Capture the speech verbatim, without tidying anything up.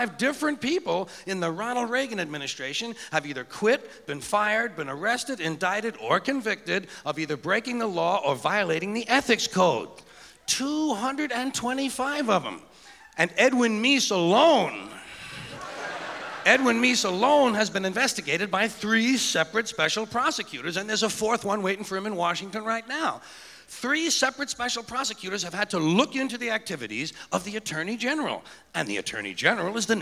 Five different people in the Ronald Reagan administration have either quit, been fired, been arrested, indicted, or convicted of either breaking the law or violating the ethics code. two hundred twenty-five of them. And Edwin Meese alone, Edwin Meese alone has been investigated by three separate special prosecutors, and there's a fourth one waiting for him in Washington right now. Three separate special prosecutors have had to look into the activities of the Attorney General, and the Attorney General is the